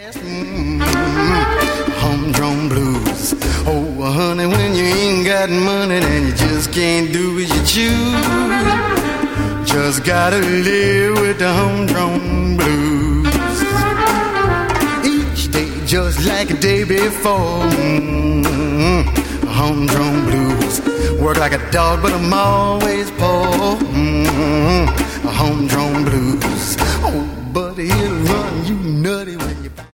Humdrum blues. Oh, honey, when you ain't got money and you just can't do as you choose, just gotta live with the humdrum blues. Each day just like a day before. Humdrum blues. Work like a dog, but I'm always poor. Humdrum blues. Oh, buddy, it'll run you nutty with